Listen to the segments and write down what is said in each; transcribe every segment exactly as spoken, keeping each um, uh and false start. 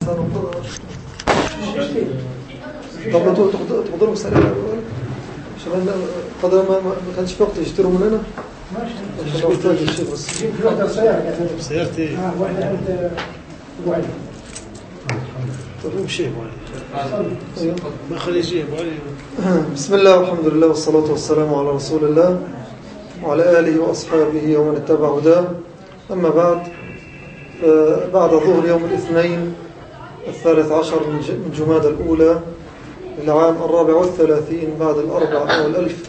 طب انتوا تحضروا سريع عشان قدر ما ما كانش في وقت يشتروا مننا عشان نحتاج الشيء بس سيارتي اه واحده انت واحد طب شيء ما خلي شيء بسم الله والحمد لله والصلاة والسلام على رسول الله وعلى آله وأصحابه ومن اتبع هداه. أما بعد، بعد ظهر يوم الاثنين الثالث عشر من جمادى الأولى للعام الرابع والثلاثين بعد الأربع والألف،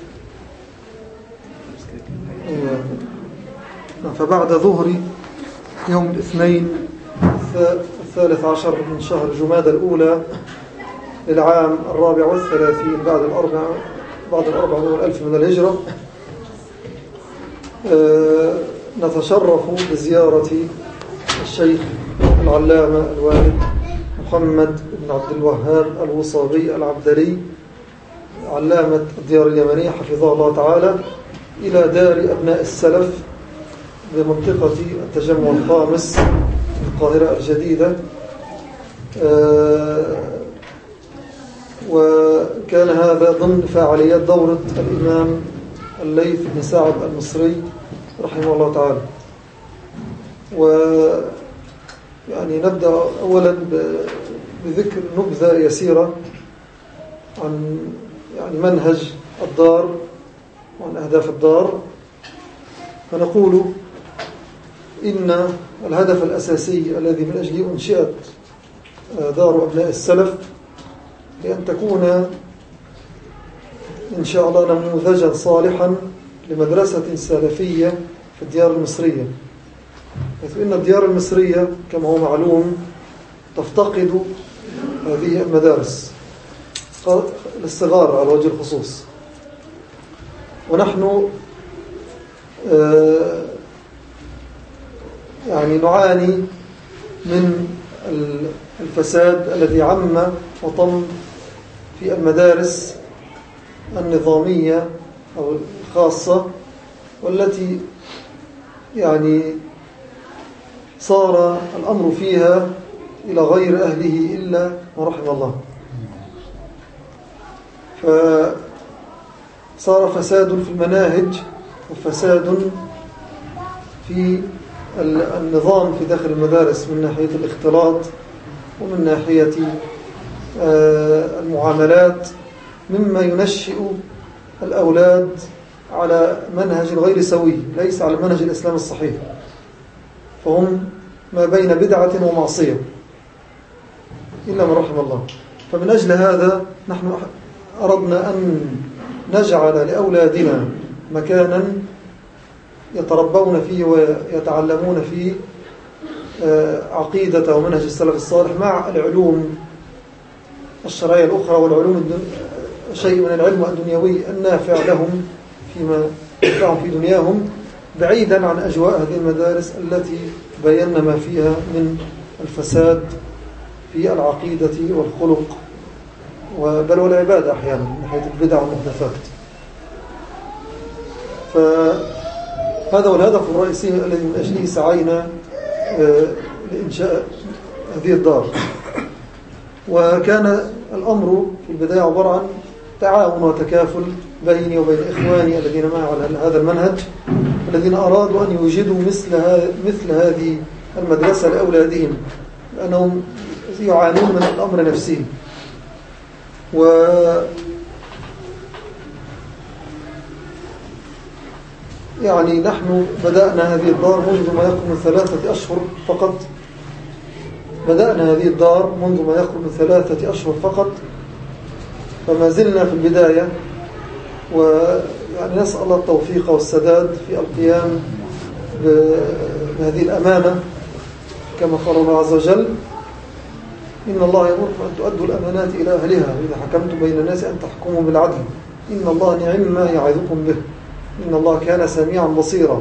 فبعد ظهر يوم الاثنين الثالث عشر من شهر جمادى الأولى للعام الرابع والثلاثين بعد الأربع بعد الأربع والألف من الهجرة، نتشرف بزيارة الشيخ العلامة الوالد محمد بن عبد الوهاب الوصابي العبدلي علامة الديار اليمنية حفظه الله تعالى إلى دار أبناء السلف بمنطقة التجمع الخامس القاهرة الجديدة. وكان هذا ضمن فعاليات دورة الإمام الليث بن سعد المصري رحمه الله تعالى. ويعني نبدأ أولا بذكر نبذة يسيرة عن يعني منهج الدار وعن أهداف الدار. فنقول إن الهدف الأساسي الذي من أجله أنشئت دار أبناء السلف لأن تكون إن شاء الله نموذجا صالحا لمدرسة سلفية في الديار المصرية، حيث إن الديار المصرية كما هو معلوم تفتقد هذه المدارس للصغار على وجه الخصوص. ونحن يعني نعاني من الفساد الذي عم وطم في المدارس النظامية أو الخاصة، والتي يعني صار الأمر فيها إلى غير أهله إلا ما رحم الله. فصار فساد في المناهج وفساد في النظام في داخل المدارس من ناحية الاختلاط ومن ناحية المعاملات، مما ينشئ الأولاد على منهج غير سوي، ليس على منهج الإسلام الصحيح، فهم ما بين بدعة ومعصية إلا ما رحم الله. فمن أجل هذا نحن أردنا أن نجعل لأولادنا مكانا يتربون فيه ويتعلمون فيه عقيدة ومنهج السلف الصالح مع العلوم الشرعية الأخرى والعلوم شيء من العلم الدنيوي النافع لهم فيما ينفعهم في دنياهم، بعيدا عن أجواء هذه المدارس التي بينا ما فيها من الفساد في العقيدة والخلق بل والعبادة أحيانا من ناحية البدع والمحدثات. فهذا هو الهدف الرئيسي الذي من أجله سعينا لإنشاء هذه الدار. وكان الأمر في البداية عبارة عن تعاون وتكافل بيني وبين إخواني الذين معي على هذا المنهج، الذين أرادوا أن يوجدوا مثل مثل هذه المدرسة لأولادهم، لأنهم يعانون من الأمر نفسه. و يعني نحن بدأنا هذه الدار منذ ما يقرب من ثلاثة أشهر فقط بدأنا هذه الدار منذ ما يقرب من ثلاثة أشهر فقط، فما زلنا في البداية، ويعني نسأل الله التوفيق والسداد في القيام بهذه الأمانة كما قال الله عز وجل: إن الله يأمركم أن تؤدوا الأمانات إلى أهلها وإذا حكمتم بين الناس أن تحكموا بالعدل إن الله نعم ما يعظكم به إن الله كان سميعا بصيرا.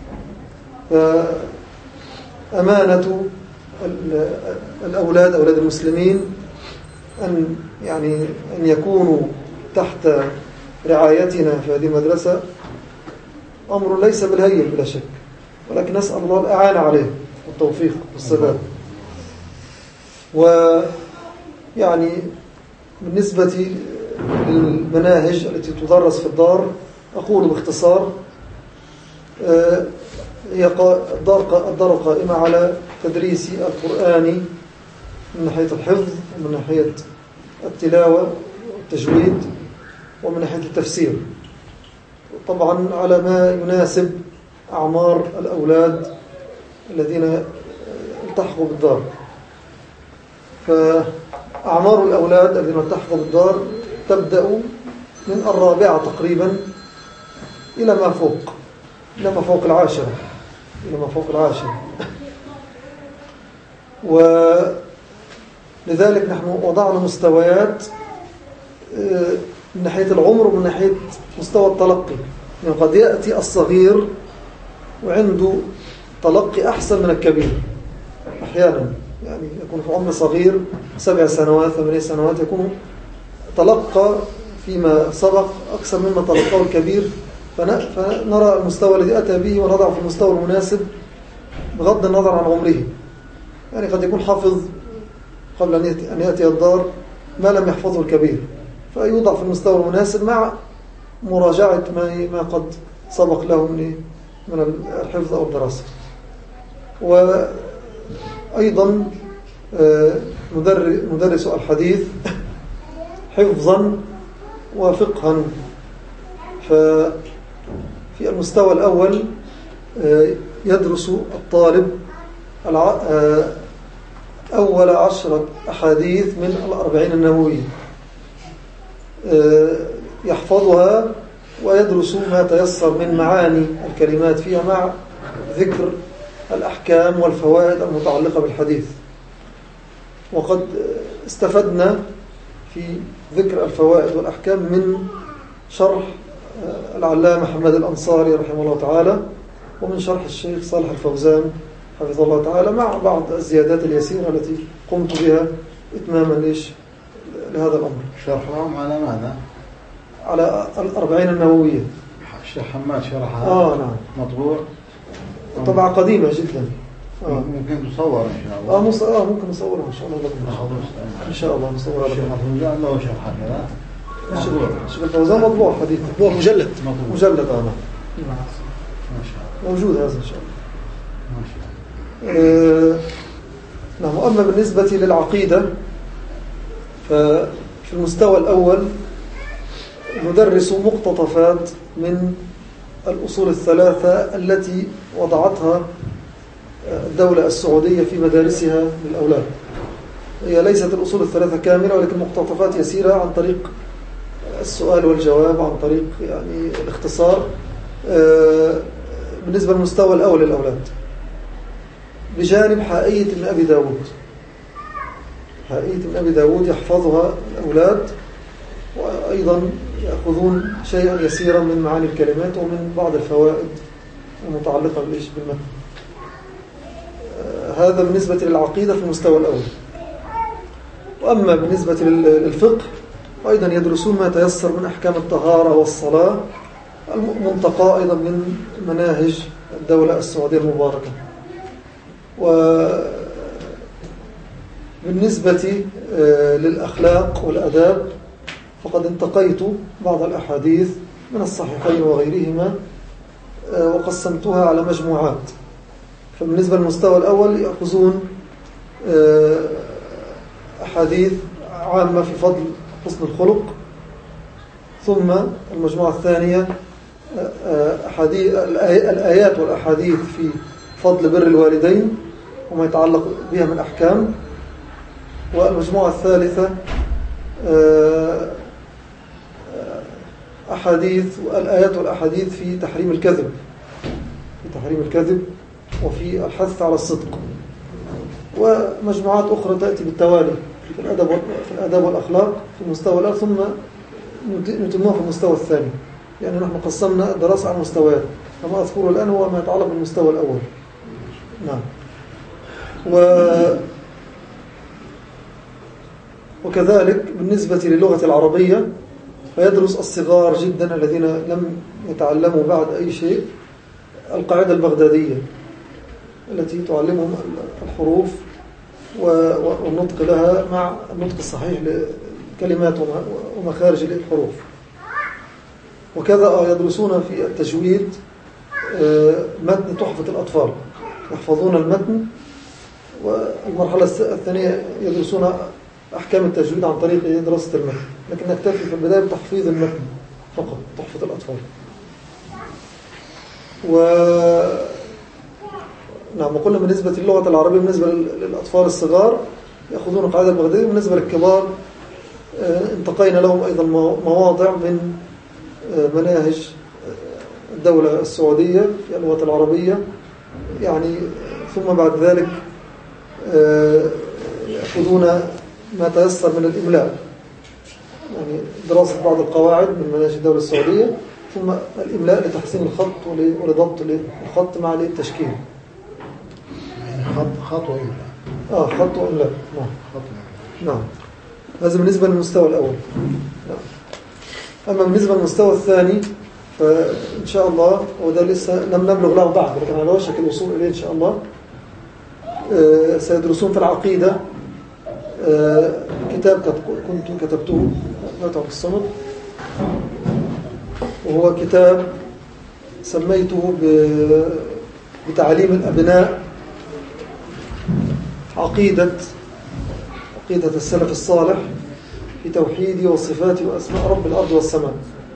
فأمانة الأولاد أولاد المسلمين أن يعني أن يكونوا تحت رعايتنا في هذه المدرسة أمر ليس بالهين بلا شك، ولكن نسأل الله الإعانة عليه والتوفيق والسداد. ويعني بالنسبة للمناهج التي تدرس في الدار أقول باختصار هي الدار قائمة على تدريس القرآن من ناحية الحفظ ومن ناحية التلاوة والتجويد ومن ناحية التفسير، طبعا على ما يناسب أعمار الأولاد الذين التحقوا بالدار. فأعمار الأولاد الذين التحقوا بالدار تبدأ من الرابعة تقريبا إلى ما فوق إلى ما فوق العاشرة إلى ما فوق العاشرة ولذلك نحن وضعنا مستويات من ناحية العمر ومن ناحية مستوى التلقي. يعني قد يأتي الصغير وعنده تلقي أحسن من الكبير أحيانا، يعني يكون في عمر صغير سبع سنوات ثمانية سنوات يكون تلقى فيما سبق أكثر مما تلقاه الكبير، فنرى المستوى الذي أتى به ونضعه في المستوى المناسب بغض النظر عن عمره. يعني قد يكون حافظ قبل أن يأتي الدار ما لم يحفظه الكبير، فيوضع في المستوى المناسب مع مراجعة ما قد سبق له من الحفظ أو الدراسة. وأيضا مدرس الحديث حفظا وفقها. ففي المستوى الأول يدرس الطالب أول عشرة أحاديث من الأربعين النووية، يحفظها ويدرس ما تيسر من معاني الكلمات فيها مع ذكر الأحكام والفوائد المتعلقة بالحديث. وقد استفدنا في ذكر الفوائد والأحكام من شرح العلامة محمد الأنصاري رحمه الله تعالى ومن شرح الشيخ صالح الفوزان حفظه الله تعالى، مع بعض الزيادات اليسيرة التي قمت بها إتماما ليش لهذا الأمر. شرحهم على ماذا؟ على الأربعين النووية. الشيخ حماد شرحها. آه نعم. مطبوع. طبعا قديمة جدا. آه. ممكن تصور إن شاء الله. آه, مص... آه ممكن نصورها إن شاء الله لكم. إن شاء الله نصورها لكم. الشيخ الفوزان له شرح كذا. الشيخ الفوزان مطبوع حديث. مطبوع مجلد. مطبوع. مجلد آه نعم. ما شاء الله. موجود هذا إن شاء الله. ما شاء الله. آه نعم. وأما بالنسبة للعقيدة ففي المستوى الأول ندرس مقتطفات من الأصول الثلاثة التي وضعتها الدولة السعودية في مدارسها للأولاد. هي ليست الأصول الثلاثة كاملة ولكن مقتطفات يسيرة عن طريق السؤال والجواب، عن طريق يعني الاختصار بالنسبة للمستوى الأول للأولاد، بجانب حائية ابن أبي داود. حائية ابن أبي داود يحفظها الأولاد، وأيضا يأخذون شيئا يسيرا من معاني الكلمات ومن بعض الفوائد المتعلقة بالمتن. هذا بالنسبة للعقيدة في المستوى الأول. وأما بالنسبة للفقه أيضا يدرسون ما تيسر من أحكام الطهارة والصلاة، المنتقى أيضا من مناهج الدولة السعودية المباركة. وبالنسبة للأخلاق والأداب فقد انتقيت بعض الأحاديث من الصحيحين وغيرهما وقسمتها على مجموعات. فبالنسبة للمستوى الأول يأخذون أحاديث عامة في فضل حسن الخلق، ثم المجموعة الثانية أحاديث الآيات والأحاديث في فضل بر الوالدين وما يتعلق بها من أحكام، والمجموعة الثالثة أحاديث الآيات والأحاديث في تحريم الكذب في تحريم الكذب وفي الحث على الصدق، ومجموعات أخرى تأتي بالتوالي في الأدب في الآداب والأخلاق في المستوى الأول، ثم نتمها في المستوى الثاني. يعني نحن قسمنا الدراسة على مستويات، كما أذكره الآن هو ما يتعلق بالمستوى الأول. نعم. و وكذلك بالنسبة للغة العربية فيدرس الصغار جدا الذين لم يتعلموا بعد أي شيء القاعدة البغدادية التي تعلمهم الحروف والنطق لها مع النطق الصحيح للكلمات ومخارج الحروف. وكذا يدرسون في التجويد متن تحفة الأطفال، يحفظون المتن. والمرحلة الثانية يدرسون أحكام التجويد عن طريق دراسة المتن، لكن نكتفي في البداية بتحفيظ المتن فقط، تحفة الأطفال. و نعم، وقلنا بالنسبة للغة العربية بالنسبة للأطفال الصغار يأخذون القاعدة البغدادية، بالنسبة للكبار انتقينا لهم أيضا مواضع من مناهج الدولة السعودية في اللغة العربية يعني. ثم بعد ذلك يأخذون ما تيسر من الإملاء، يعني دراسة بعض القواعد من مناهج الدولة السعودية، ثم الإملاء لتحسين الخط ولضبط الخط مع التشكيل. يعني خط خط وإملاء. آه خط وإملاء. نعم. خط نعم. هذا بالنسبة للمستوى الأول. نعم. أما بالنسبة للمستوى الثاني فإن شاء الله، وده لسه لم نبلغ له بعد، لكن على وشك الوصول إليه إن شاء الله. آه سيدرسون في العقيدة آه كتاب كنت كتبته لا تعرف الصمد، وهو كتاب سميته بتعليم الأبناء عقيدة عقيدة السلف الصالح في توحيد وصفات وأسماء رب الأرض والسماء.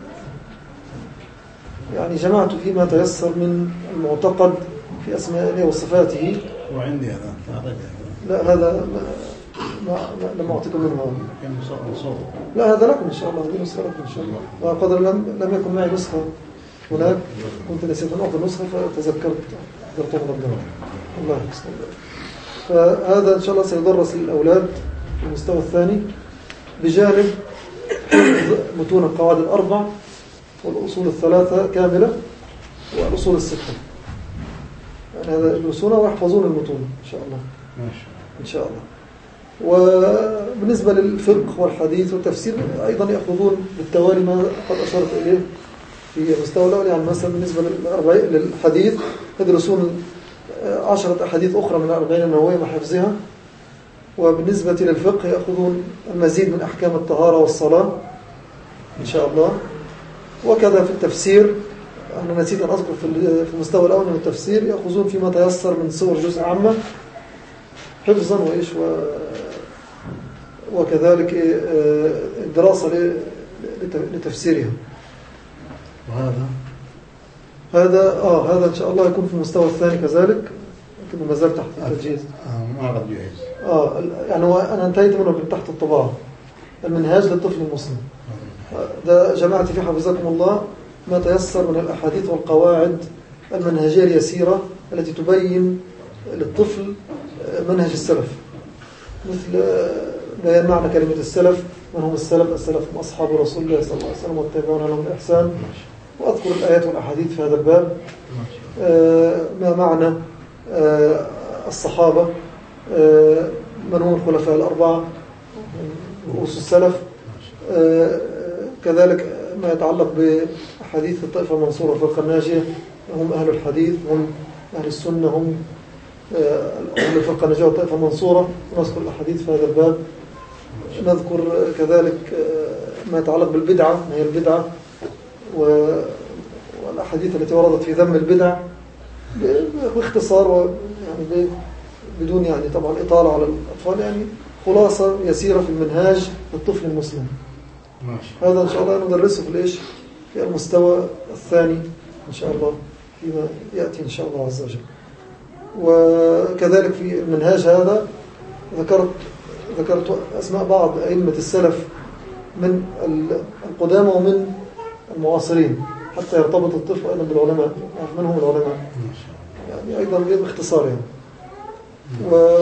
يعني جمعت فيما تيسر من المعتقد في أسمائه وصفاته. وعندي هذا لا هذا ما ما لم أعطيكم منه. لا هذا لكم إن شاء الله، هذه نسخة لكم إن شاء الله. وقدر لم لم يكن معي نسخة هناك، كنت نسيت أن أعطي نسخة فتذكرت ذكرتهم ربنا. الله يحسن. فهذا إن شاء الله سيدرس للأولاد في المستوى الثاني بجانب متون القواعد الأربع والأصول الثلاثة كاملة والأصول الستة. يعني هذا يدرسون ويحفظون المتون إن شاء الله. إن شاء الله. وبالنسبة للفقه والحديث والتفسير أيضا يأخذون بالتوالي ما قد أشرت إليه في المستوى الأول. يعني مثلا بالنسبة للحديث يدرسون عشرة أحاديث أخرى من الأربعين النووية مع حفظها. وبالنسبة للفقه يأخذون المزيد من أحكام الطهارة والصلاة إن شاء الله. وكذا في التفسير، أنا نسيت أن أذكر في المستوى الأول من التفسير يأخذون فيما تيسر من صور جزء عامة حفظا وإيش و... وكذلك الدراسة لتفسيرها. وهذا هذا آه هذا إن شاء الله يكون في المستوى الثاني كذلك، لكنه ما زال تحت التجهيز. آه ما قد جهز. آه يعني أنا انتهيت منه من تحت الطباعة، المنهاج للطفل المسلم. ده جماعة في حفظكم الله ما تيسر من الأحاديث والقواعد المنهجية اليسيرة التي تبين للطفل منهج السلف، مثل بيان معنى كلمة السلف، من هم السلف؟ السلف هم أصحاب رسول الله صلى الله عليه وسلم والتابعون لهم بإحسان. وأذكر الآيات والأحاديث في هذا الباب، ما معنى الصحابة، من هم الخلفاء الأربعة من رؤوس السلف، كذلك ما يتعلق بحديث الطائفة المنصورة الفرقة الناجية، هم أهل الحديث، هم أهل السنة، هم أهل الفرقة الناجية والطائفة المنصورة. نذكر الحديث في هذا الباب. نذكر كذلك ما يتعلق بالبدعة، ما هي البدعة، والأحاديث التي وردت في ذم البدع باختصار، يعني بدون يعني طبعا إطالة على الأطفال، يعني خلاصة يسيرة في المنهاج للطفل المسلم. هذا إن شاء الله ندرسه في الإيش في المستوى الثاني إن شاء الله فيما يأتي إن شاء الله عز وجل. وكذلك في المنهاج هذا ذكرت ذكرت أسماء بعض أئمة السلف من القدامى ومن المعاصرين حتى يرتبط الطفل أيضا بالعلماء، من هم العلماء يعني أيضا باختصار يعني. و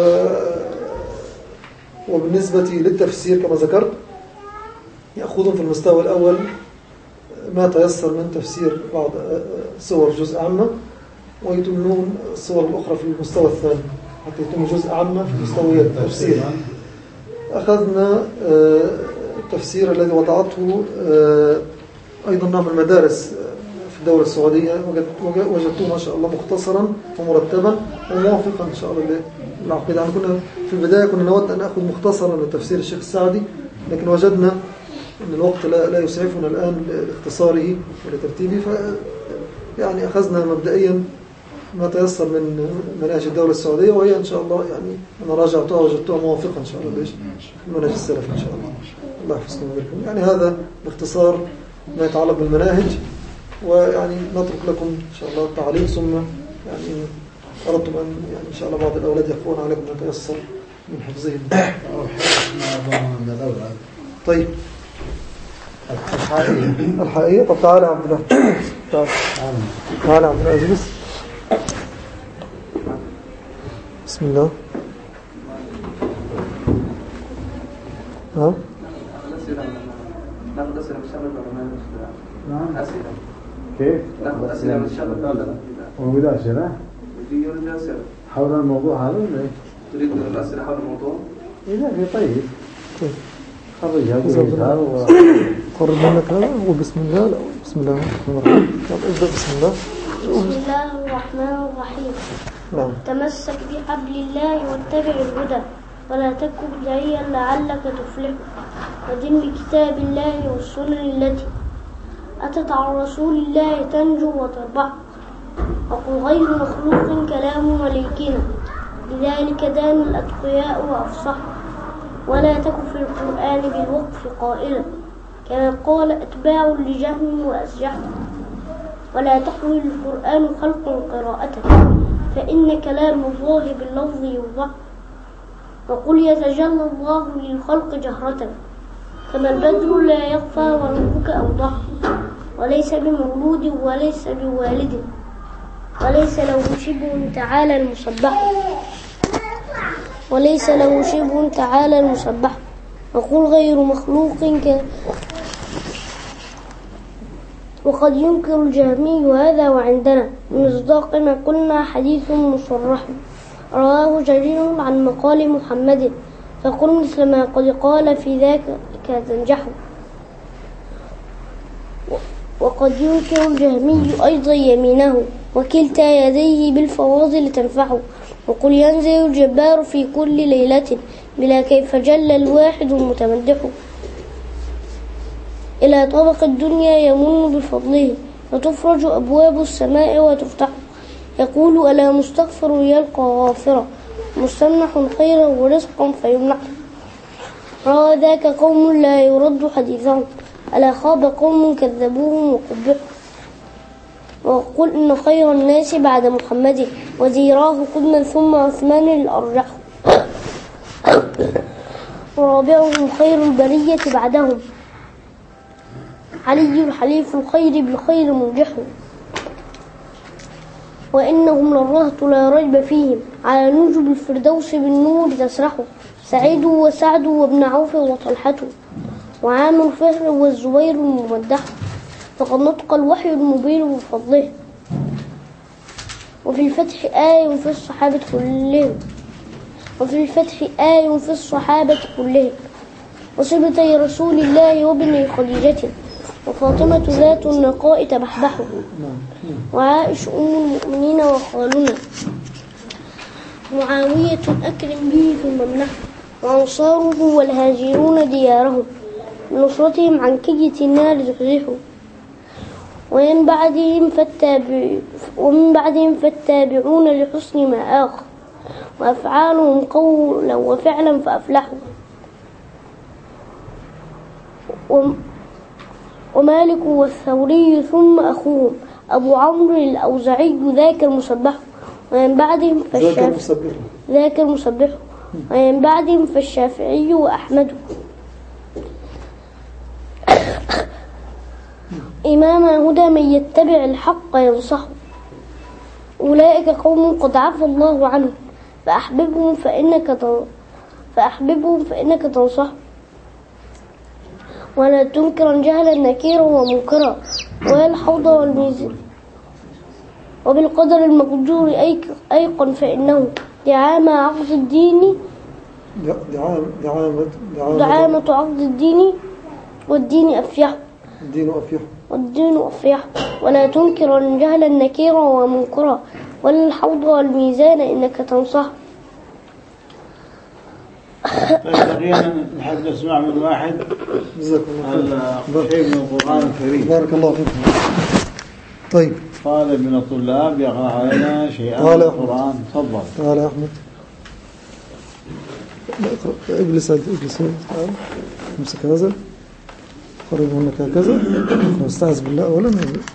وبالنسبة للتفسير كما ذكرت يأخذون في المستوى الأول ما تيسر من تفسير بعض صور جزء عامة، ويتمون الصور الأخرى في المستوى الثاني حتى يتم جزء عامة في مستويات التفسير. أخذنا التفسير الذي وضعته أيضا نعمل مدارس في الدولة السعودية وجدته ما شاء الله مختصرا ومرتبا وموافقا إن شاء الله للعقيدة. يعني كنا في البداية كنا نود أن أخذ مختصرا لتفسير الشيخ السعدي، لكن وجدنا أن الوقت لا, لا يسعفنا الآن لاختصاره ولترتيبه، ف يعني أخذنا مبدئيا ما تيسر من مناهج الدولة السعودية، وهي إن شاء الله يعني أنا راجعتها وجدتها موافقة إن شاء الله ليش المنهج السلفي إن شاء الله. الله يحفظكم ويباركم. يعني هذا باختصار ما يتعلق بالمناهج، ويعني نترك لكم إن شاء الله التعليق، ثم يعني أردتم أن يعني إن شاء الله بعض الأولاد يقفون عليكم ما تيسر من حفظهم. طيب الحقيقة الحقيقة. طب تعالى يا عبد الله، تعالى تعالى يا عبد الله، اجلس. بسم الله. ها ناخذ أسئلة من الشباب ولا ما نعم. أسئلة كيف؟ ناخذ أسئلة من الشباب ولا لا؟ وبدأ أسئلة بدي يريد أسئلة حول الموضوع هذا ولا إيه؟ تريد الأسئلة حول الموضوع؟ إذا في طيب طيب خرج هذا الكتاب و قرب منك هذا وبسم الله. لا بسم الله الرحمن الرحيم. طب ابدأ بسم الله. بسم الله الرحمن الرحيم. نعم. تمسك بحبل الله واتبع الهدى ولا تكن بدعيا لعلك تفلح، ودن بكتاب الله والسنن التي أتت عن رسول الله تنجو وتربح، وقل غير مخلوق كلام مليكنا لذلك دان الأتقياء وأفصح، ولا تكن في القرآن بالوقف قائلا كما قال أتباع لجهم وأسجح، ولا تحوي القرآن خلق قراءتك فإن كلام الله باللفظ يوضح، وقل يتجلى الله للخلق جهرة كما البدر لا يخفى وربك أوضح، وليس بمولود وليس بوالد وليس له شبه تعالى المسبح، وليس له شبه تعالى المسبح، وقل غير مخلوق ك وقد ينكر الجهمي هذا، وعندنا من مصداق ما قلنا حديث مصرح رواه جرير عن مقال محمد، فقل مثل ما قد قال في ذاك تنجح. وقد ينكر الجهمي أيضا يمينه وكلتا يديه بالفواضل تنفعه، وقل ينزل الجبار في كل ليلة بلا كيف جل الواحد المتمدح، إلى طبق الدنيا يمن بفضله وتفرج أبواب السماء وتفتح، يقول ألا مستغفر يلقى غافرا مستمنح خيرا ورزقا فيمنح، روى ذاك قوم لا يرد حديثهم ألا خاب قوم كذبوهم وقبحوا، وقل إن خير الناس بعد محمد وزيراه قدما ثم عثمان الأرجح، ورابعهم خير البرية بعدهم علي الحليف الخير بالخير منجح، وإنهم للرهط لا ريب فيهم على نجب الفردوس بالنور تسرح، سعيد وسعد وابن عوف وطلحة وعامر فهر والزبير الممدح، فقد نطق الوحي المبين بفضله، وفي الفتح آية في الصحابة كلهم وفي الفتح آية في الصحابة كلهم وصبتي رسول الله وابن خديجة وفاطمة ذات النقاء تبحبح، وعائش أم المؤمنين وخالنا معاوية أكرم به ثم امنح، وأنصاره والهاجرون ديارهم بنصرتهم عن كية النار تفزحوا، ومن بعدهم فالتابع ومن بعدهم فالتابعون لحسن ما آخر وأفعالهم قولا وفعلا فأفلحوا، ومالك والثوري ثم أخوهم أبو عمرو الأوزعي ذاك المسبح، ومن بعدهم فالشافعي ذاك المسبح، ومن بعدهم فالشافعي وأحمد إمام هدى من يتبع الحق ينصح، أولئك قوم قد عفى الله عنهم فأحببهم فإنك فأحببهم فإنك تنصح، ولا تنكرا جهلا نكيرا ومنكرا ولا الحوض والميزان، وبالقدر المقدور أيقن فإنه دعامة عقد الدين دعامة دعامة دعامة عقد الدين والدين أفيح، الدين أفيح والدين أفيح ولا تنكر الجهل النكير ومنكرا ولا الحوض والميزان إنك تنصح. بقينا نحب نسمع من واحد جزاك الله خير شيء من القرآن الكريم. بارك الله فيكم. طيب طالب من الطلاب يقرأ علينا شيئا من تعال القرآن. تفضل. تعال يا أحمد. اجلس اجلس تعال امسك هذا خرج منك هكذا واستعذ بالله أولا.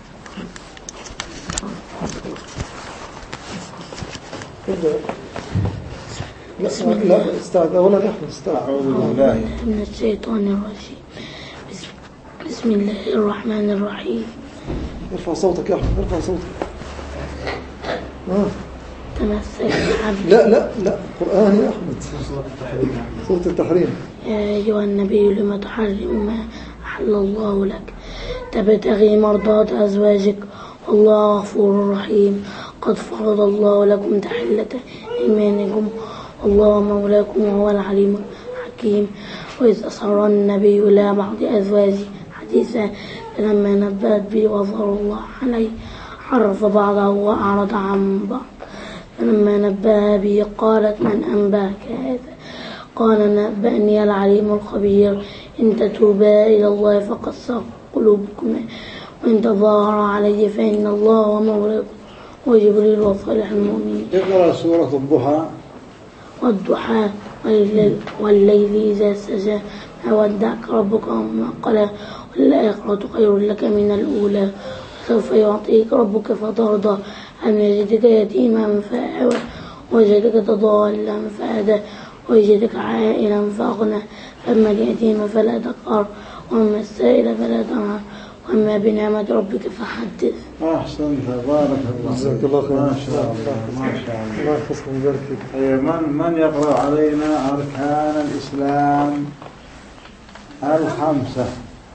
لا لا استعذ أولا يا أحمد استعذ. أعوذ بالله من الشيطان الرجيم. بسم, بسم الله الرحمن الرحيم. ارفع صوتك يا أحمد ارفع صوتك. آه. تمسك عبد لا لا لا قرآن يا أحمد صوت التحريم. يا أيها النبي لما تحرم ما أحل الله لك تبتغي مرضات أزواجك والله غفور رحيم. قد فرض الله لكم تحلة إيمانكم والله مولاكم وهو العليم الحكيم. وإذ أسر النبي إلى بعض أزواجه حديثا فلما نبأت به وظهر الله عليه عرف بعضه وأعرض عن بعض. فلما نبأها به قالت من أنبأك هذا قال نبأني العليم الخبير. إن تتوبا إلى الله فقد صغت قلوبكما وإن تظاهر عليه فإن الله ومولاكم وجبريل وصالح المؤمنين. اقرأ سورة الضحى. والضحى والليل, والليل إذا سجى ما ودعك ربك وما قلى والآخرة خير لك من الأولى سوف يعطيك ربك فترضى. أم يجدك يتيما فآوى وجدك ضالا فهدى وجدك عائلا فأغنى. فأما اليتيم فلا تقهر وأما السائل فلا تنهر وأما بنعمة ربك فحدث. أحسنت بارك الله. جزاك الله خير. ما شاء الله ما شاء الله. الله يحفظكم ويبارك فيك. من من يقرأ علينا أركان الإسلام الخمسة؟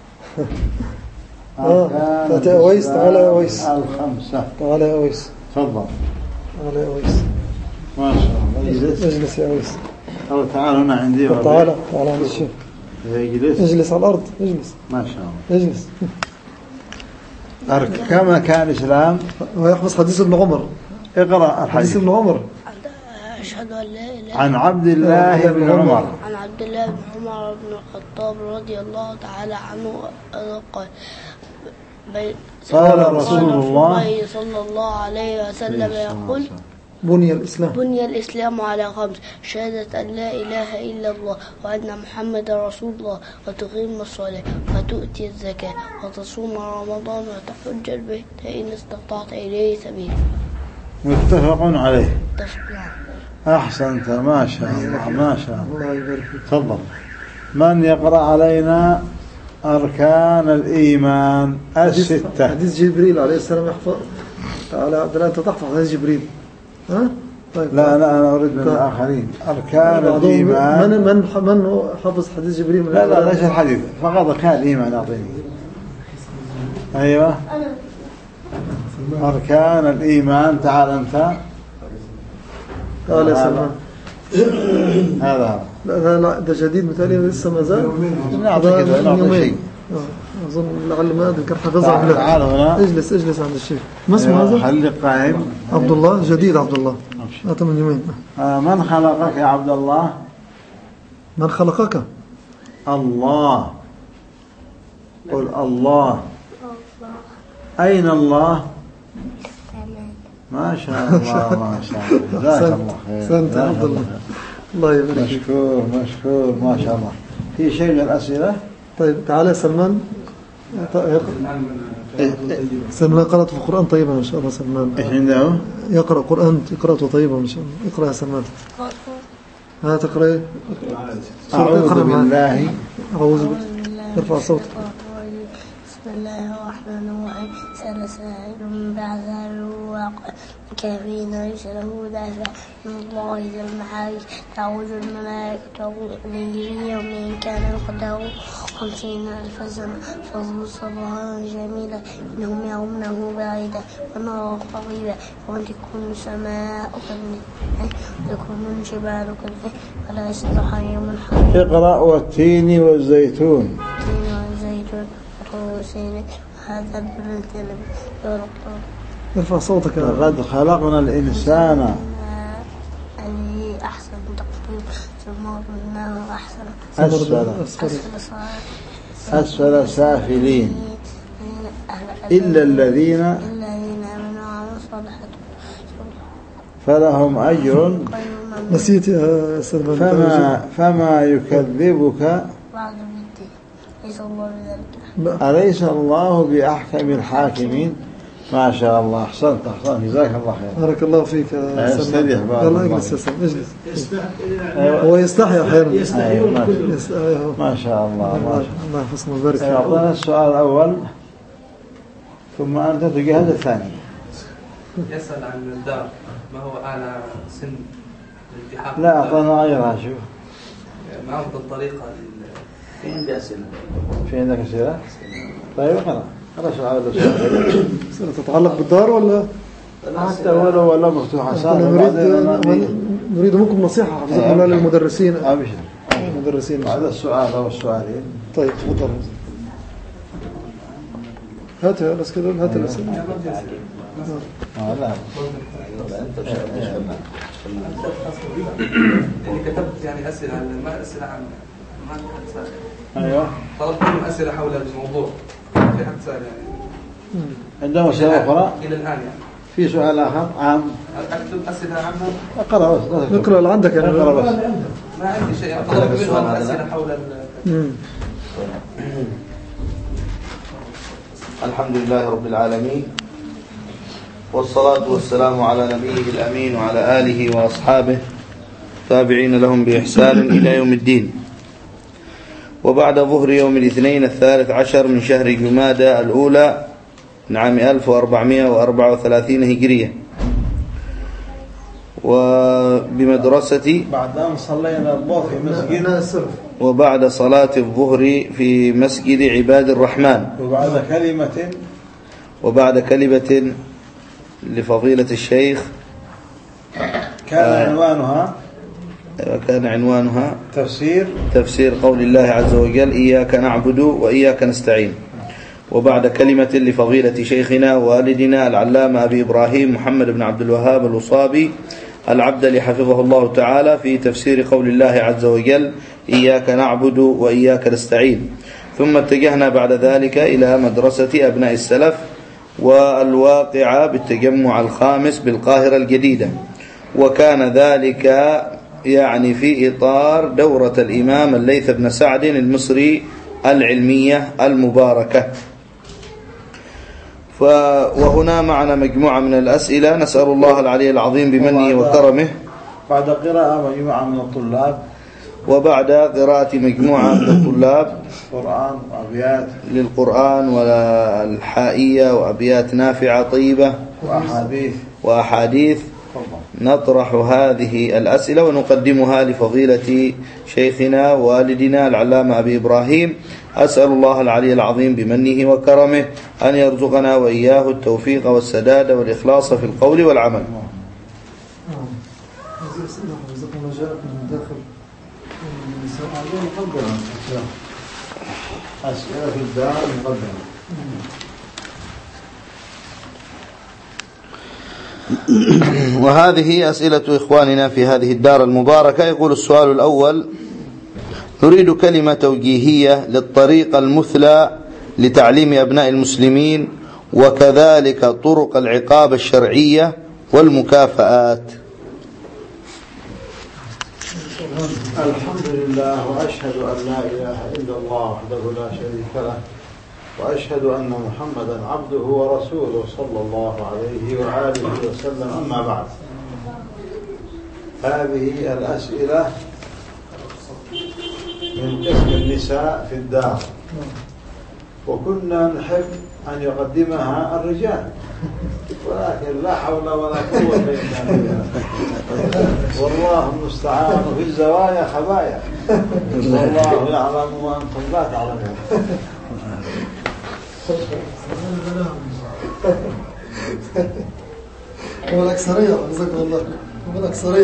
آه يا أويس تعال يا أويس. الخمسة. تعال يا أويس. تفضل. تعال يا أويس. ما شاء الله. اجلس. اجلس يا أويس. أو تعال هنا عندي. تعال تعال عند الشيخ. اجلس. اجلس على الأرض اجلس. ما شاء الله. اجلس. كما كان الإسلام. ويحفظ حديث ابن عمر. اقرأ الحديث. حديث ابن عمر. أشهد أن لا إله عن عبد الله بن عمر. عن عبد الله بن عمر بن الخطاب رضي الله تعالى عنه قال قال رسول الله صلى الله عليه وسلم يقول بني الإسلام بني الإسلام على خمس: شهادة أن لا إله إلا الله وأن محمد رسول الله وتقيم الصلاة وتؤتي الزكاة وتصوم رمضان وتحج البيت إن استطعت إليه سبيلا. متفق عليه. تفضل. أحسنت ما شاء الله ما شاء الله. الله يبارك فيك. تفضل. من يقرأ علينا أركان الإيمان الستة؟ حديث جبريل عليه السلام. يحفظ تعالى عبد الله أنت تحفظ حديث جبريل. ها؟ طيب. لا لا أنا أريد من الآخرين أركان الإيمان. من من من حفظ حديث جبريل من لا لا ليس الحديث فقط أركان الإيمان أعطيني. أيوة أركان الإيمان. تعال أنت. تعال يا سلمان. هذا لا لا ده جديد مثالي لسه ما زال. نعطي كذا نعطي شيء. أظن لعل ما أدري كان حافظها. تعال هنا. اجلس اجلس عند الشيخ. ما اسمه هذا؟ خليك قائم. عبد الله جديد. عبد الله هذا من يومين. آه من خلقك يا عبد الله؟ من خلقك؟ الله. قل الله. أين الله؟ ما شاء الله ما شاء الله. جزاك الله خير. أحسنت يا عبد الله. الله يبارك فيك. مشكور مشكور ما شاء الله. في شيء من الأسئلة؟ طيب تعال يا سلمان. سلمان قرأت في القرآن طيبا إن شاء الله. سلمان إيش عنده؟ يقرأ قرآن قراءته طيبة إن شاء الله. اقرأ يا سلمان. ها تقرأ. أعوذ بالله. أعوذ بالله. ارفع صوتك. بسم الله الرحمن الرحيم. سأل سائل بعذاب الواقع الكافرين ليس له دافع من الله ذي المعارج. تعوذ الملائكة والروح إليه يوم كان مقداره خمسين ألف سنة فاصبر صبرا جميلا إنهم يرونه بعيدا ونراه قريبا وأن تكون السماء كالمهل وتكون الجبال كالعهن ولا يستطيع من حق. اقرأ والتين والزيتون. والتين والزيتون وطور سينين هذا البلد اللي ارفع صوتك يا لقد خلقنا الإنسان يعني أحسن تقدير ثم قلناه أحسن أسفل أسفل أسفل سافلين إلا الذين الذين آمنوا وعملوا الصالحات فلهم أجر نسيت يا أستاذ فما, فما يكذبك بعد الدين ليس الله بذلك أليس الله بأحكم الحاكمين. ما شاء الله، أحسنت أحسنت جزاك الله خير. بارك الله فيك يا استريح بارك يلا الله اجلس يا فيك. سلام اجلس. هو يستحي أحيانا. أيوة، ما- يس- أيوه. ما شاء الله ما شاء الله يحفظنا ويبارك الله. فيك. أعطنا السؤال الأول ثم أنت تجهز الثاني. يسأل عن الدار، ما هو أعلى سن الالتحاق؟ لا أعطنا غيرها. شوف ما أفضل طريقة لل... في عندي أسئلة. في عندك أسئلة؟ طيب اقرأ اقرأ سؤال ولا سؤال. سنة تتعلق بالدار ولا حتى ولو ولا مفتوحة كنا سهلة. نريد وبعدين نريد منكم نصيحة حفظكم الله للمدرسين أبشر. المدرسين. هذا السؤال أو السؤالين. طيب تفضل. هات يا بس كده هات الأسئلة. آه لا. يعني كتبت يعني أسئلة عن ما أسئلة عن ما حد سأل. أيوه. طلبت منهم أسئلة حول الموضوع. في حد سأل يعني. عندما سأقرأ إلى الآن يعني. في سؤال آخر عام. أكتب أسئلة عامة. اقرأ بس لا تكتب. نقرأ اللي عندك يعني. اقرأ بس. ما عندي شيء، طلبت منهم أسئلة حول ال... مم. الحمد لله رب العالمين، والصلاة والسلام على نبيه الأمين وعلى آله وأصحابه تابعين لهم بإحسان إلى يوم الدين. وبعد ظهر يوم الاثنين الثالث عشر من شهر جمادى الأولى من عام ألف وأربعمائة وأربعة وثلاثين هجرية، وبمدرسة بعد أن صلينا الظهر في مسجد وبعد صلاة الظهر في مسجد عباد الرحمن، وبعد كلمة وبعد كلمة لفضيلة الشيخ كان عنوانها كان عنوانها تفسير تفسير قول الله عز وجل إياك نعبد وإياك نستعين، وبعد كلمة لفضيلة شيخنا والدنا العلامة أبي إبراهيم محمد بن عبد الوهاب الوصابي العبدلي حفظه الله تعالى في تفسير قول الله عز وجل إياك نعبد وإياك نستعين. ثم اتجهنا بعد ذلك إلى مدرسة أبناء السلف والواقعة بالتجمع الخامس بالقاهرة الجديدة، وكان ذلك يعني في إطار دورة الإمام الليث بن سعد المصري العلمية المباركة. وهنا معنا مجموعة من الأسئلة، نسأل الله العلي العظيم بمنه وكرمه. بعد قراءة مجموعة من الطلاب وبعد قراءة مجموعة من الطلاب قرآن وأبيات للقرآن والحائية وأبيات نافعة طيبة وأحاديث وأحاديث، نطرح هذه الأسئلة ونقدمها لفضيلة شيخنا والدنا العلامة أبي إبراهيم. أسأل الله العلي العظيم بمنه وكرمه أن يرزقنا وإياه التوفيق والسداد والإخلاص في القول والعمل. أسئلة في الدار مقدمة. وهذه أسئلة إخواننا في هذه الدار المباركة. يقول السؤال الأول: نريد كلمة توجيهية للطريقة المثلى لتعليم أبناء المسلمين، وكذلك طرق العقاب الشرعية والمكافآت. الحمد لله، وأشهد أن لا إله إلا الله وحده لا شريك له، وأشهد أن محمدا عبده ورسوله صلى الله عليه وآله وسلم. أما بعد، هذه الأسئلة من قسم النساء في الدار، وكنا نحب أن يقدمها الرجال، ولكن لا حول ولا قوة إلا بالله، والله المستعان. في الزوايا خبايا، والله يعلم وأنتم لا تعلمون. هو الأكثرية جزاكم الله، هو الأكثرية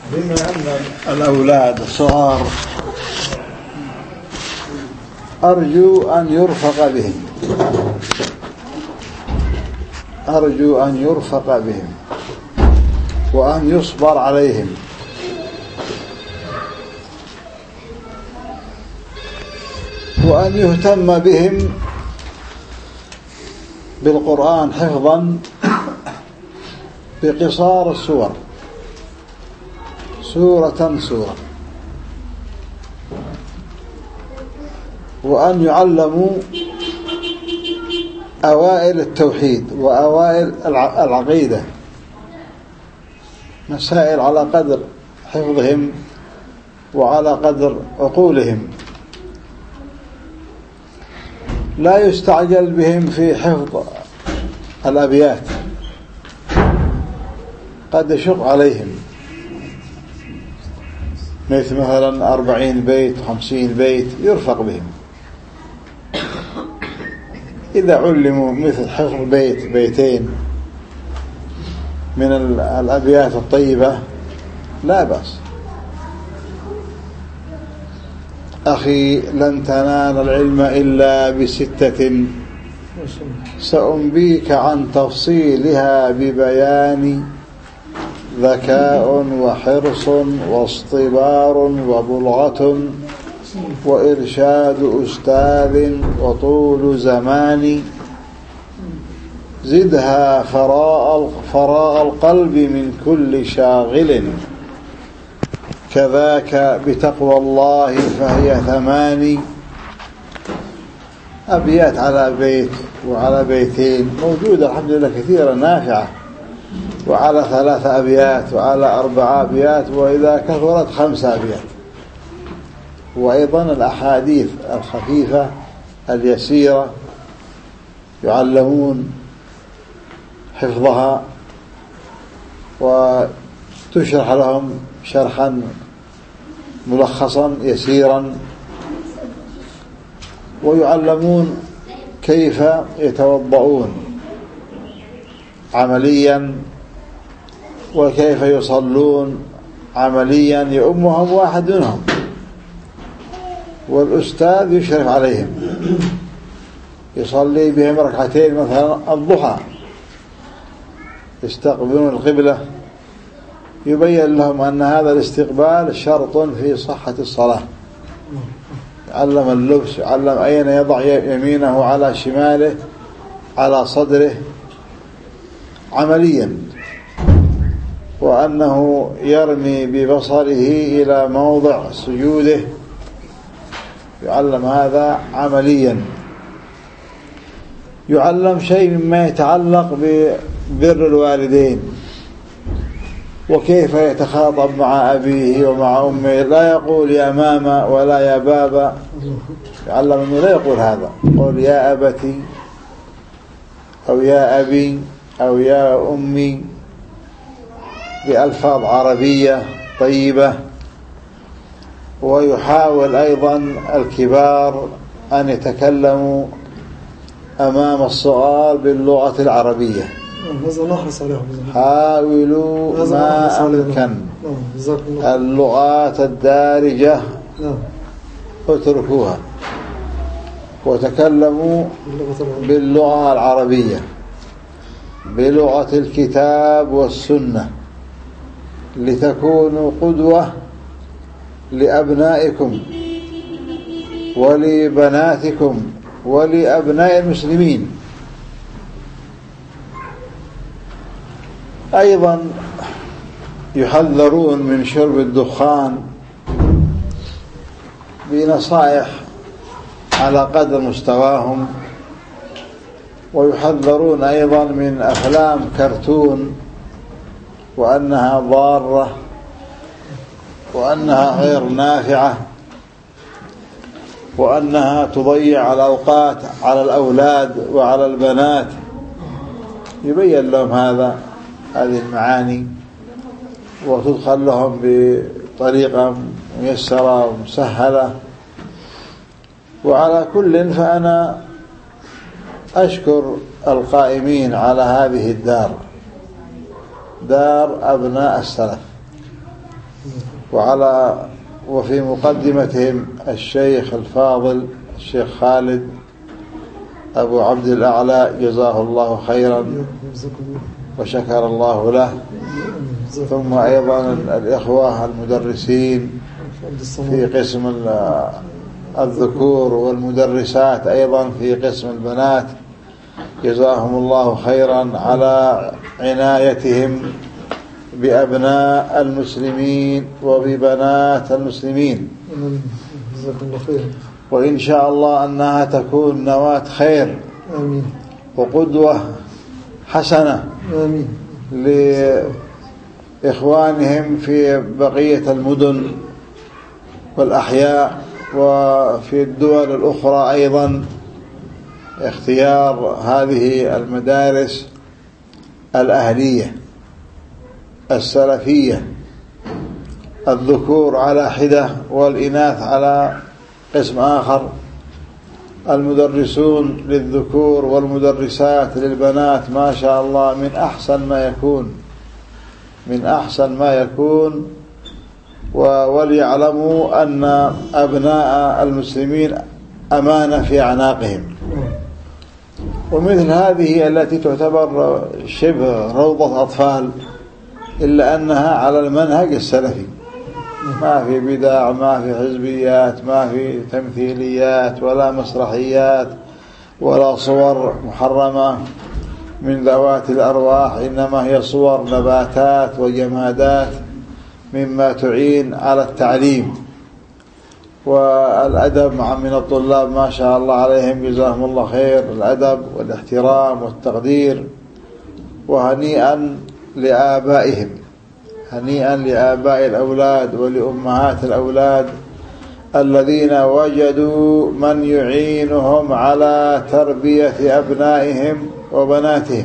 بما أن الأولاد الصغار أرجو أن يرفق بهم أرجو أن يرفق بهم وأن يصبر عليهم، وأن يهتم بهم بالقرآن حفظا بقصار السور، سورة سورة، وأن يعلموا أوائل التوحيد وأوائل العقيدة، مسائل على قدر حفظهم وعلى قدر عقولهم، لا يستعجل بهم في حفظ الأبيات، قد يشق عليهم، مثل مثلا أربعين بيت خمسين بيت يرفق بهم. إذا علموا مثل حفظ بيت بيتين من الأبيات الطيبة لا بأس. أخي لن تنال العلم إلا بستة سأنبيك عن تفصيلها ببيان، ذكاء وحرص واصطبار وبلغة وإرشاد أستاذ وطول زمان، زدها فراء, فراء القلب من كل شاغل، كذاك بتقوى الله فهي ثماني. أبيات على بيت وعلى بيتين موجودة الحمد لله كثيرة نافعة، وعلى ثلاثة أبيات وعلى أربع أبيات، وإذا كثرت خمسة أبيات. وأيضا الأحاديث الخفيفة اليسيرة يعلمون حفظها وتشرح لهم شرحا ملخصا يسيرا، ويعلمون كيف يتوضؤون عمليا وكيف يصلون عمليا، يؤمهم واحد منهم والأستاذ يشرف عليهم، يصلي بهم ركعتين مثلا الضحى، يستقبلون القبلة، يبين لهم أن هذا الاستقبال شرط في صحة الصلاة، يعلم اللبس، يعلم أين يضع يمينه على شماله على صدره عمليا، وأنه يرمي ببصره إلى موضع سجوده، يعلم هذا عمليا. يعلم شيء مما يتعلق ببر الوالدين، وكيف يتخاطب مع أبيه ومع أمه، لا يقول يا ماما ولا يا بابا، يعلم أنه لا يقول هذا، يقول يا أبتي أو يا أبي أو يا أمي بألفاظ عربية طيبة. ويحاول أيضا الكبار أن يتكلموا أمام الصغار باللغة العربية، حاولوا ما أمكن اللغات الدارجة اتركوها وتكلموا باللغة العربية بلغة الكتاب والسنة، لتكونوا قدوة لأبنائكم ولبناتكم ولأبناء المسلمين. أيضا يحذرون من شرب الدخان بنصائح على قدر مستواهم، ويحذرون أيضا من أفلام كرتون وأنها ضارة وأنها غير نافعة وأنها تضيع الأوقات على الأولاد وعلى البنات. يبين لهم هذا هذه المعاني وتدخل لهم بطريقة ميسرة ومسهلة. وعلى كل فأنا أشكر القائمين على هذه الدار، دار أبناء السلف، وعلى وفي مقدمتهم الشيخ الفاضل الشيخ خالد أبو عبد الأعلى جزاه الله خيرا وشكر الله له، ثم أيضا الإخوة المدرسين في قسم الذكور والمدرسات أيضا في قسم البنات جزاهم الله خيرا على عنايتهم بأبناء المسلمين وببنات المسلمين، وإن شاء الله أنها تكون نواة خير وقدوة حسنة لإخوانهم في بقية المدن والأحياء وفي الدول الأخرى أيضا. اختيار هذه المدارس الأهلية السلفية، الذكور على حدة والإناث على قسم آخر، المدرسون للذكور والمدرسات للبنات ما شاء الله من أحسن ما يكون من أحسن ما يكون وليعلموا أن أبناء المسلمين أمانة في أعناقهم. ومثل هذه التي تعتبر شبه روضة أطفال إلا أنها على المنهج السلفي، ما في بدع، ما في حزبيات، ما في تمثيليات ولا مسرحيات ولا صور محرمة من ذوات الأرواح، إنما هي صور نباتات وجمادات مما تعين على التعليم والأدب مع من الطلاب ما شاء الله عليهم جزاهم الله خير، الأدب والاحترام والتقدير. وهنيئا لآبائهم، هنيئا لآباء الأولاد ولأمهات الأولاد الذين وجدوا من يعينهم على تربية أبنائهم وبناتهم.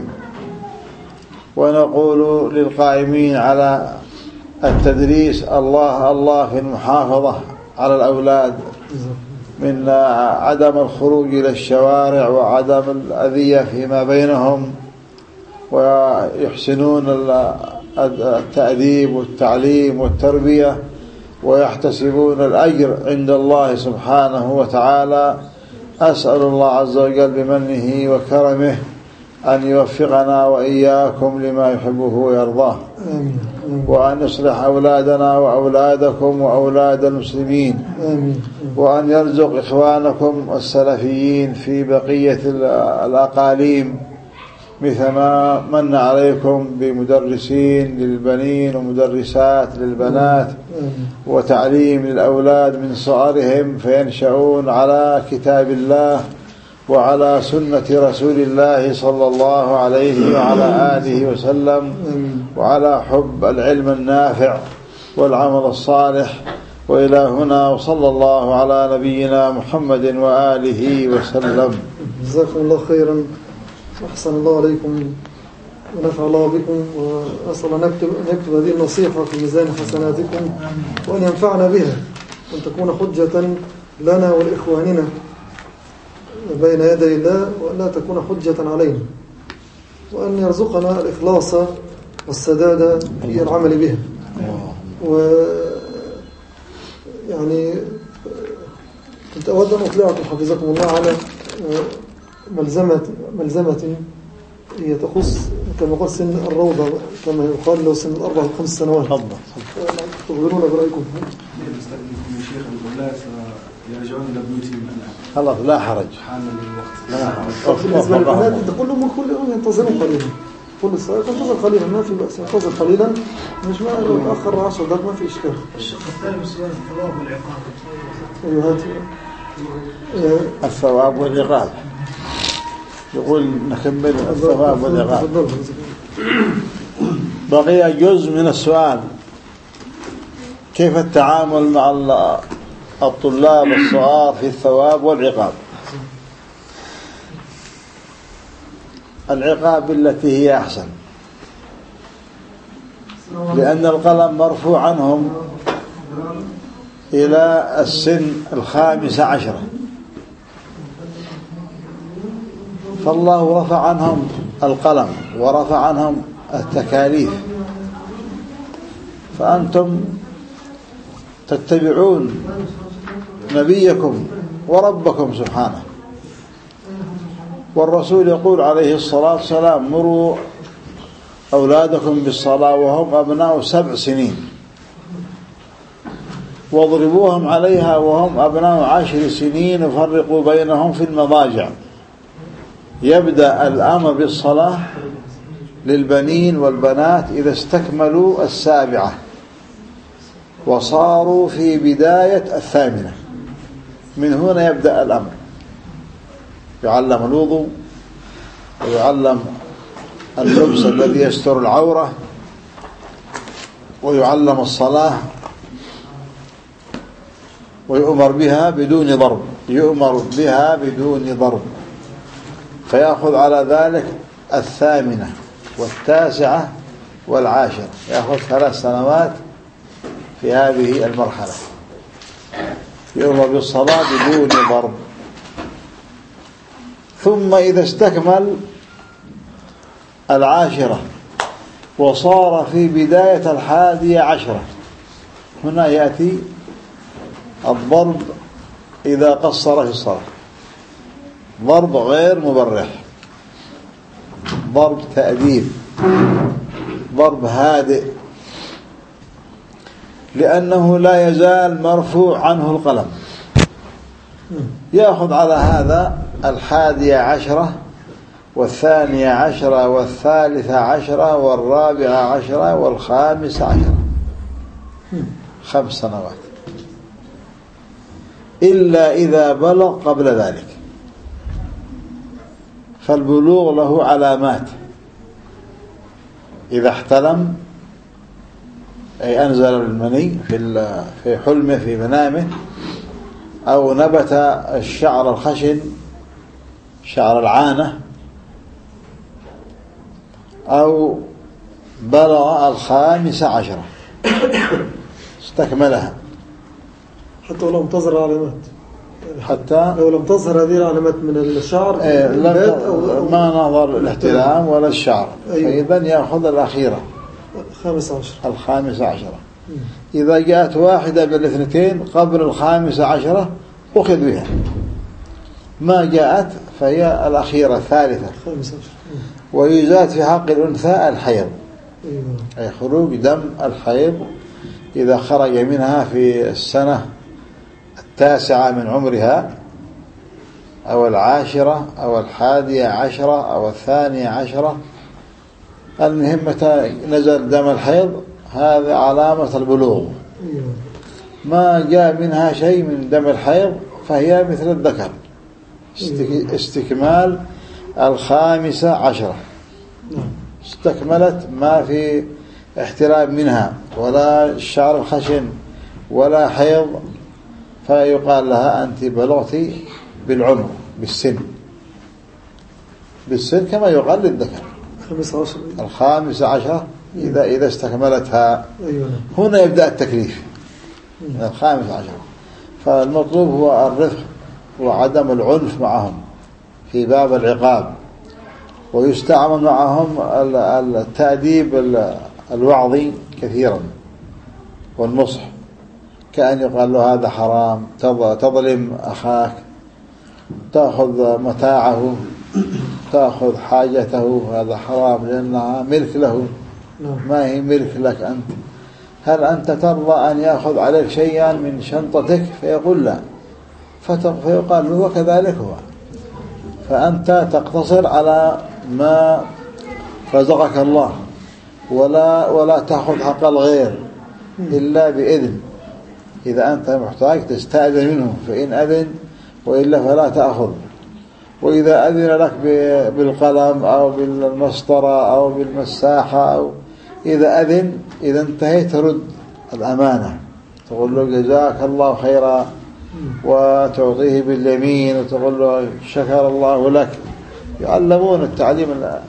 ونقول للقائمين على التدريس الله الله في المحافظة على الأولاد من عدم الخروج إلى الشوارع وعدم الأذية فيما بينهم، ويحسنون التأديب والتعليم والتربية ويحتسبون الأجر عند الله سبحانه وتعالى. أسأل الله عز وجل بمنه وكرمه أن يوفقنا وإياكم لما يحبه ويرضاه، وأن يصلح أولادنا وأولادكم وأولاد المسلمين، وأن يرزق إخوانكم السلفيين في بقية الأقاليم مثل ما من عليكم بمدرسين للبنين ومدرسات للبنات وتعليم للأولاد من صغرهم فينشأون على كتاب الله وعلى سنة رسول الله صلى الله عليه وعلى آله وسلم، وعلى حب العلم النافع والعمل الصالح. وإلى هنا وصلى الله على نبينا محمد وآله وسلم. جزاكم الله خيرا وأحسن الله عليكم ونفع الله بكم، وأسأل أن نكتب, نكتب هذه النصيحة في ميزان حسناتكم وأن ينفعنا بها وأن تكون حجة لنا ولإخواننا بين يدي الله، وأن لا تكون حجة علينا، وأن يرزقنا الإخلاص والسداد في العمل بها. و يعني كنت أود أن أطلعكم حفظكم الله على ملزمة ملزمة هي تخص كما قال سن الروضة، كما يقال له سن الأربع وخمس سنوات. تخبرون برأيكم؟ نستأذنكم يا شيخ الأولاد يرجعون إلى بيوتهم الآن. خلاص لا حرج. حان للوقت. بالنسبة للبنات تقول لهم كل يوم ينتظرون قليلا، كل الساعة تنتظر قليلا ما في بأس، ينتظر قليلا مش ما لو تأخر عشر دقائق ما في إشكال. الشيخ الثالث سؤال الثواب والعقاب. أيوه هات. الثواب والعقاب. يقول نكمل الثواب والعقاب. بقي جزء من السؤال: كيف التعامل مع الطلاب الصغار في الثواب والعقاب؟ العقاب التي هي أحسن، لأن القلم مرفوع عنهم إلى السن الخامسة عشرة، فالله رفع عنهم القلم ورفع عنهم التكاليف، فأنتم تتبعون نبيكم وربكم سبحانه. والرسول يقول عليه الصلاة والسلام مروا أولادكم بالصلاة وهم أبناء سبع سنين واضربوهم عليها وهم أبناء عشر سنين وفرقوا بينهم في المضاجع. يبدأ الأمر بالصلاة للبنين والبنات إذا استكملوا السابعة وصاروا في بداية الثامنة، من هنا يبدأ الأمر. يعلم الوضوء ويعلم اللبس الذي يستر العورة ويعلم الصلاة ويؤمر بها بدون ضرب، يؤمر بها بدون ضرب، فيأخذ على ذلك الثامنة والتاسعة والعاشرة، يأخذ ثلاث سنوات في هذه المرحلة. يؤمر بالصلاة بدون ضرب. ثم إذا استكمل العاشرة وصار في بداية الحادية عشرة، هنا يأتي الضرب إذا قصر في الصلاة، ضرب غير مبرح، ضرب تأديب، ضرب هادئ، لأنه لا يزال مرفوع عنه القلم. يأخذ على هذا الحادية عشرة والثانية عشرة والثالثة عشرة والرابعة عشرة والخامسة عشرة، خمس سنوات، إلا إذا بلغ قبل ذلك. فالبلوغ له علامات: إذا احتلم أي أنزل المني في في حلمه في منامه، أو نبت الشعر الخشن شعر العانة، أو بلغ الخامسة عشرة استكملها. حتى لو لم تظهر علامات، حتى لو لم تظهر هذه العلامات من الشعر إيه ما نظر الاحتلام ولا الشعر. أيوة. فإذا يأخذ الأخيرة الخامسة عشرة الخامسة عشرة. إذا جاءت واحدة بالاثنتين قبل الخامسة عشرة أخذ بها، ما جاءت فهي الأخيرة الثالثة. ويزاد في حق الأنثى الحيض، أي خروج دم الحيض إذا خرج منها في السنة التاسعة من عمرها أو العاشرة أو الحادية عشرة أو الثانية عشرة. المهم متى نزل دم الحيض هذا علامة البلوغ. ما جاء منها شيء من دم الحيض فهي مثل الذكر، استكمال الخامسة عشرة، استكملت ما في احتلام منها ولا الشعر الخشن ولا حيض، فيقال لها أنت بلغت بالعمر بالسن، بالسن كما يقال للذكر الخامسة عشرة إذا إذا استكملتها. هنا يبدأ التكليف من الخامسة عشرة. فالمطلوب هو الرفق وعدم العنف معهم في باب العقاب، ويستعمل معهم التأديب الوعظي كثيرا والنصح، كأن يقال له هذا حرام، تظلم أخاك، تأخذ متاعه، تأخذ حاجته، هذا حرام لأنها ملك له، ما هي ملك لك أنت. هل أنت ترضى أن يأخذ عليك شيئا من شنطتك؟ فيقول لا، فيقال له وكذلك هو. فأنت تقتصر على ما رزقك الله، ولا ولا تأخذ حق الغير إلا بإذن. إذا أنت محتاج تستأذن منه فإن أذن، وإلا فلا تأخذ. وإذا أذن لك بالقلم أو بالمسطرة أو بالمساحة أو إذا أذن، إذا انتهيت ترد الأمانة، تقول له جزاك الله خيرا، وتعطيه باليمين وتقول له شكر الله لك. يعلمون التعليم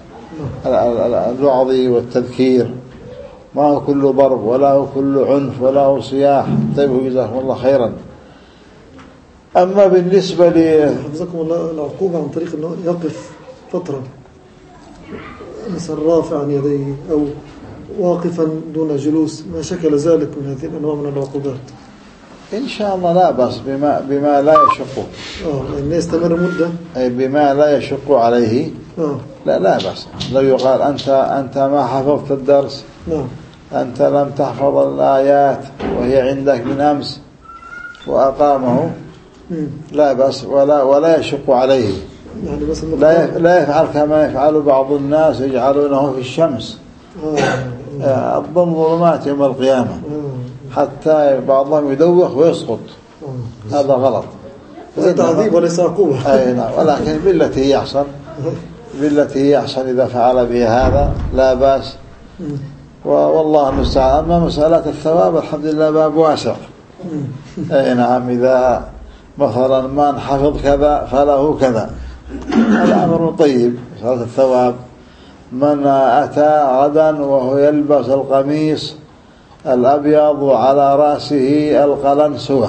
الوعظي والتذكير، ما هو كله ضرب ولا هو كله عنف ولا هو صياح. طيب جزاكم الله خيرا. أما بالنسبة ل حفظكم الله العقوبة عن طريق أنه يقف فترة مثل رافعا يديه أو واقفا دون جلوس، ما شكل ذلك من هذه الأنواع من العقوبات. إن شاء الله لا بأس بما, بما لا يشق اه يعني يستمر مدة أي بما لا يشق عليه اه لا لا بأس. لو يقال أنت أنت ما حفظت الدرس نعم أنت لم تحفظ الآيات وهي عندك من أمس وأقامه مم. لا بأس ولا ولا يشق عليه. يعني بس لا يف- لا يفعل كما يفعل بعض الناس يجعلونه في الشمس اه آه، الظلم ظلمات يوم القيامة اه حتى بعضهم يدوخ ويسقط. اه هذا غلط. هذا تعذيب وليس عقوبة. أي نعم ولكن بالتي هي أحسن بالتي هي أحسن إذا فعل به هذا لا بأس مم. والله المستعان. أما مسألة الثواب الحمد لله باب واسع. مم. أي نعم إذا مثلا من حفظ كذا فله كذا هذا أمر طيب. مسألة الثواب من أتى غدا وهو يلبس القميص الأبيض وعلى رأسه القلنسوة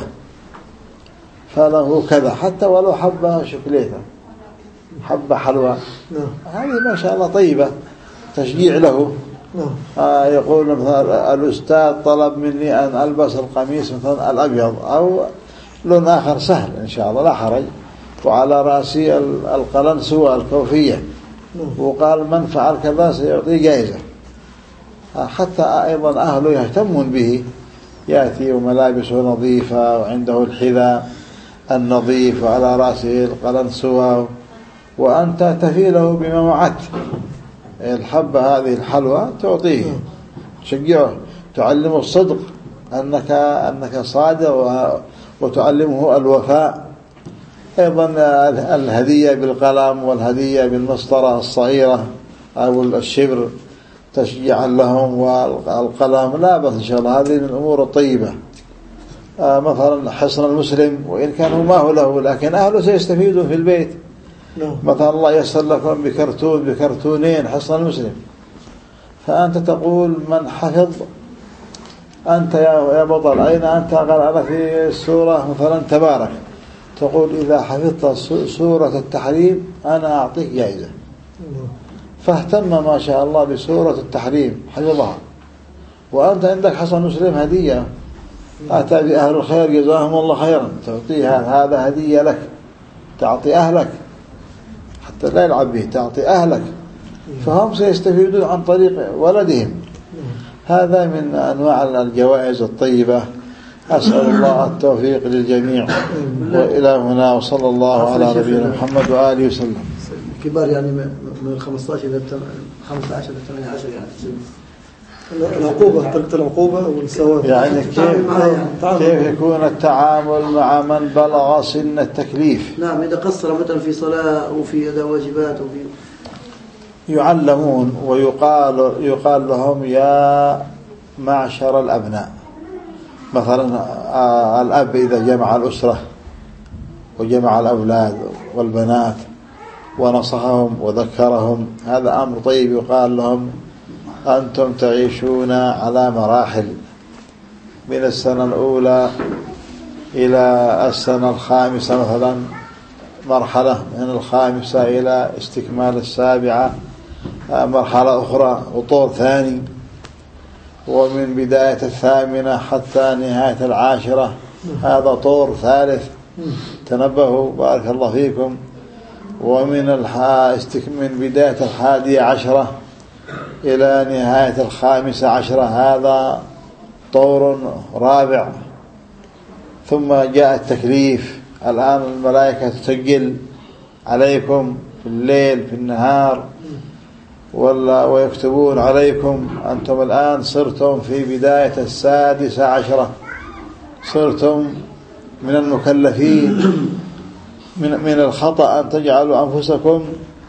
فله كذا حتى ولو حبة شوكولاتة حبة حلوى نعم هذه ما شاء الله طيبة تشجيع له. نعم آه يقول مثلا الأستاذ طلب مني أن ألبس القميص مثلا الأبيض أو لون آخر سهل إن شاء الله لا حرج وعلى رأسي القلنسوة الكوفية نعم وقال من فعل كذا سيعطيه جائزة. آه حتى أيضا أهله يهتمون به يأتي وملابسه نظيفة وعنده الحذاء النظيف وعلى رأسه القلنسوة وأنت تفيله بما وعدت. الحبة هذه الحلوى تعطيه تشجعه تعلمه الصدق أنك أنك صادق وتعلمه الوفاء. أيضا الهدية بالقلم والهدية بالمسطرة الصغيرة أو الشبر تشجيعا لهم والقلم لا بس إن شاء الله هذه من الأمور الطيبة. آه مثلا حصن المسلم وإن كان هو ما هو له لكن أهله سيستفيدون في البيت. نعم مثلا الله يسر لكم بكرتون بكرتونين حصن المسلم فأنت تقول من حفظ أنت يا بطل أين أنت قال أنا في السورة مثلا تبارك تقول إذا حفظت سورة التحريم أنا أعطيك جائزة. فاهتم ما شاء الله بسورة التحريم حفظها وأنت عندك حصن مسلم هدية أتى بأهل الخير جزاهم الله خيرا تعطيها هذا هدية لك تعطي أهلك حتى لا يلعب به تعطي أهلك فهم سيستفيدون عن طريق ولدهم. هذا من أنواع الجوائز الطيبة. أسأل الله التوفيق للجميع وإلى هنا وصلى الله على نبينا محمد وآله وسلم. الكبار يعني من الخمسة عشر إلى خمسة عشر إلى ثمانية عشر يعني العقوبة تلك العقوبة والثواب يعني كيف كيف يكون التعامل مع من بلغ سن التكليف؟ نعم إذا قصر مثلا في صلاة وفي أداء واجبات وفي يعلمون ويقال يقال لهم يا معشر الأبناء مثلا الأب إذا جمع الأسرة وجمع الأولاد والبنات ونصحهم وذكرهم هذا أمر طيب. يقال لهم أنتم تعيشون على مراحل من السنة الأولى إلى السنة الخامسة مثلا مرحلة من الخامسة إلى استكمال السابعة مرحلة أخرى وطور ثاني ومن بداية الثامنة حتى نهاية العاشرة هذا طور ثالث. تنبهوا بارك الله فيكم. ومن من بداية الحادية عشرة إلى نهاية الخامسة عشرة هذا طور رابع. ثم جاء التكليف الآن الملائكة تسجل عليكم في الليل في النهار ولا ويكتبون عليكم. أنتم الآن صرتم في بداية السادسة عشرة صرتم من المكلفين. من من الخطأ أن تجعلوا أنفسكم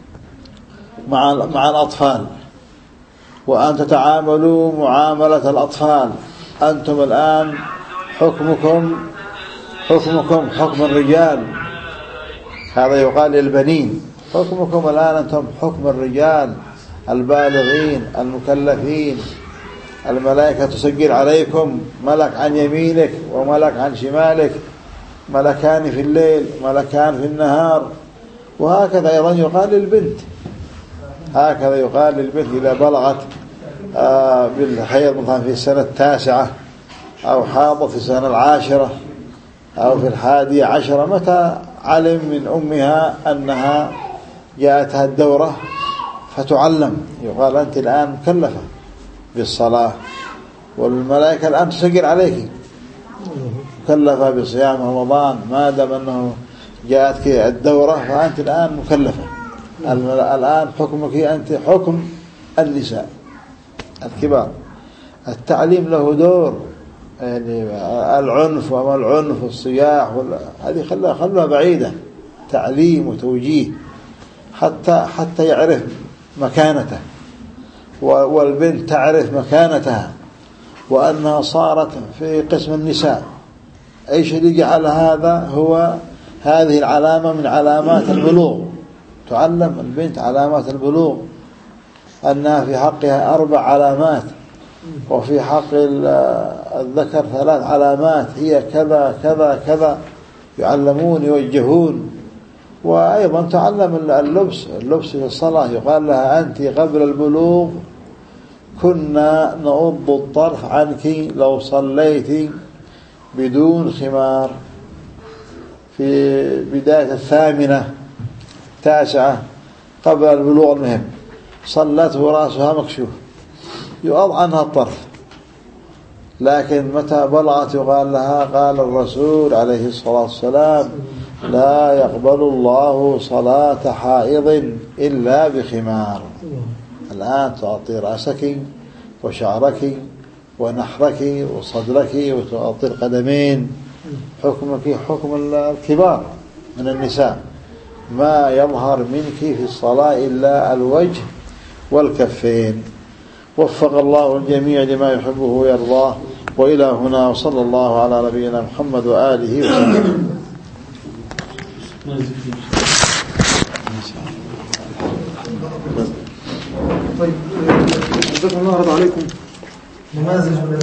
مع مع الأطفال وأن تتعاملوا معاملة الأطفال. أنتم الآن حكمكم حكمكم حكم الرجال. هذا يقال للبنين حكمكم الآن أنتم حكم الرجال البالغين المكلفين. الملائكة تسجل عليكم ملك عن يمينك وملك عن شمالك ملكان في الليل ملكان في النهار. وهكذا أيضا يقال للبنت هكذا يقال للبنت إذا بلغت بالحيض مثلا في السنة التاسعة أو حاضت في السنة العاشرة أو في الحادية عشرة متى علم من أمها أنها جاءتها الدورة فتعلم؟ يقال أنت الآن مكلفة بالصلاة، والملائكة الآن تسجل عليك مكلفة بصيام رمضان، ما دام أنه جاءتك الدورة فأنت الآن مكلفة. الآن حكمك أنت حكم النساء الكبار. التعليم له دور، يعني العنف وما العنف والصياح هذه خلها خلها بعيدة، تعليم وتوجيه حتى حتى يعرف مكانته، والبنت تعرف مكانتها وأنها صارت في قسم النساء. أيش اللي جعل هذا؟ هو هذه العلامة من علامات البلوغ، تعلم البنت علامات البلوغ أنها في حقها أربع علامات، وفي حق الذكر ثلاث علامات، هي كذا كذا كذا، يعلمون يوجهون. وأيضا تعلم اللبس، اللبس في الصلاة يقال لها أنت قبل البلوغ كنا نغض الطرف عنك لو صليت بدون خمار. في بداية الثامنة تاسعة قبل البلوغ المهم صلت ورأسها مكشوف يغض عنها الطرف، لكن متى بلغت يقال لها قال الرسول عليه الصلاة والسلام لا يقبل الله صلاة حائض إلا بخمار. الآن تعطي رأسك وشعرك ونحرك وصدرك وتعطي القدمين، حكمك حكم الكبار من النساء، ما يظهر منك في الصلاة إلا الوجه والكفين. وفق الله الجميع لما يحبه ويرضاه. وإلى هنا، وصلى الله على نبينا محمد وآله وسلم. طيب جزاكم الله عليكم.